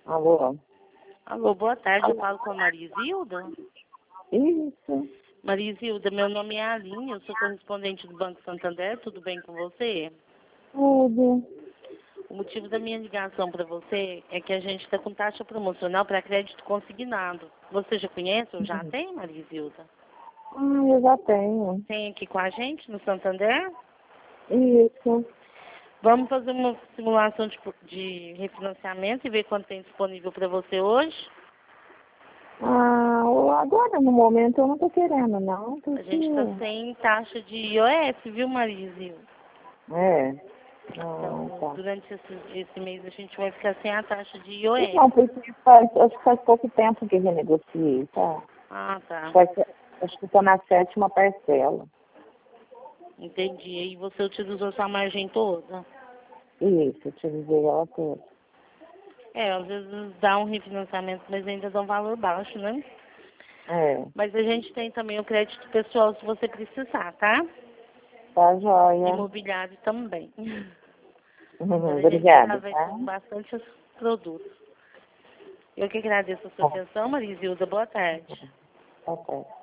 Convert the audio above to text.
Alô? Alô, boa tarde, eu falo com a Maria Isilda. Isso. Maria Isilda, meu nome é Aline, eu sou correspondente do Banco Santander, tudo bem com você? Tudo. O motivo da minha ligação para você é que a gente está com taxa promocional para crédito consignado. Você já conhece ou já tem, Maria Isilda? Eu já tenho. Tem aqui com a gente no Santander? Isso. Vamos fazer uma simulação de refinanciamento e ver quanto tem disponível para você hoje? Agora, no momento, eu não tô querendo, não. A gente está sem taxa de IOF, viu, Maria Isilda? É. Então, Tá. durante esse mês a gente vai ficar sem a taxa de IOF. Não, porque acho que faz pouco tempo que renegociei, tá? Ah, tá. Acho que tô na 7ª parcela. Entendi. E você utilizou sua margem toda? Isso, utilizei ela toda. Às vezes dá um refinanciamento, mas ainda dá um valor baixo, né? É. Mas a gente tem também o crédito pessoal se você precisar, tá? Tá joia. Imobiliário também. Agora a gente já Obrigada, vai tá? com bastante produtos. Eu que agradeço a sua Tá. atenção, Maria Isilda. Boa tarde. Tá certo.